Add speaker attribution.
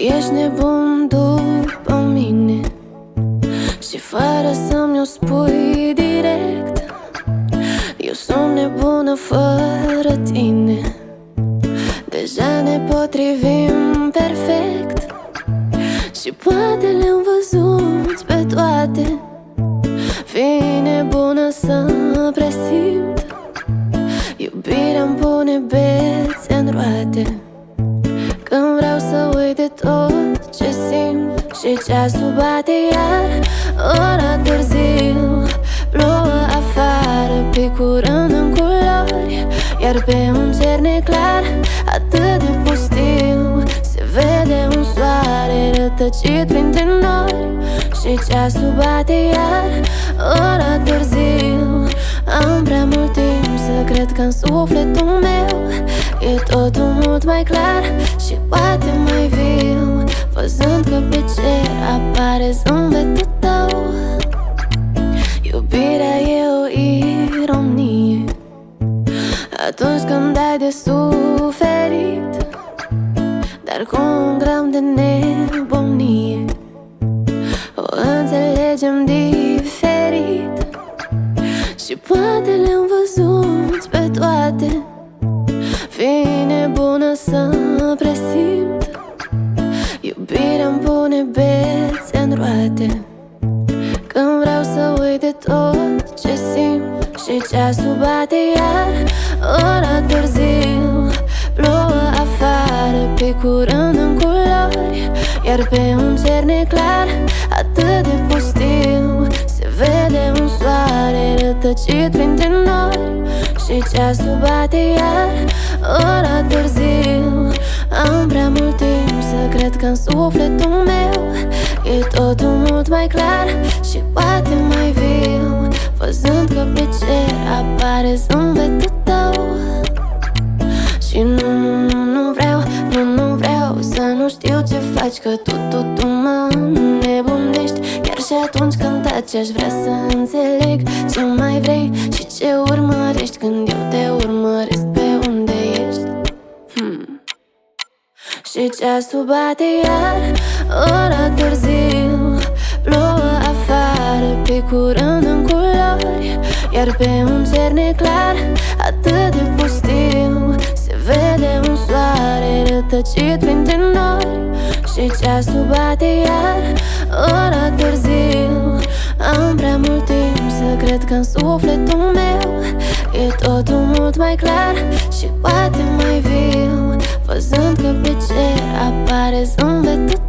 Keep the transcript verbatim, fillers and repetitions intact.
Speaker 1: ești nebun după mine și fără să mi-o spui direct, eu sunt nebună fără tine. Deja ne potrivim perfect și poate le-am văzut pe toate. Fii nebună să presimt, iubirea-mi pune bețe în roate. Când vreau să uit de tot ce simt și ceasul bate iar, ora târziu, plouă afară, picurând în culori, iar pe un cer neclar, atât de pustiu, se vede un soare rătăcit printre nori. Și ceasul bate iar, ora târziu, am prea mult timp să cred că în sufletul meu e totul mult mai clar și poate mai viu, văzând că pe cer apare zâmbetul tău. Iubirea e o ironie atunci când dai de suferit, dar cu un gram de nebunie o înțelegem diferit. Și poate le-am văzut pe toate. Fii nebună să presimt, iubirea-mi pune bețe în roate. Când vreau să uit de tot ce simt și ceasul bate iar, ora târziu, plouă afară, picurând în culori, iar pe un cer neclar, atât de pustiu, se vede un soare rătăcit printre nori. Și ceasul bate iar, ora târziu, am prea mult timp să cred că în sufletul meu e totul mult mai clar și poate mai viu, văzând că pe cer apare zâmbetul tău. Și nu, nu, nu, nu vreau, nu, nu vreau să nu știu ce faci, că tu, tu, tu mă nebunești. Chiar și atunci când taci aș vrea să înțeleg ce mai vrei și ce urmărești când eu te urmăresc pe unde ești. hmm. Și ceasul bate iar, ora târziu, plouă afară, picurând în culori, iar pe un cer neclar, atât de pustiu, se vede un soare rătăcit printre nori. Și ceasul bate iar, ora târziu, am prea mult timp să cred că în sufletul meu e totul mult mai clar și poate mai viu, văzând că pe cer apare zâmbetul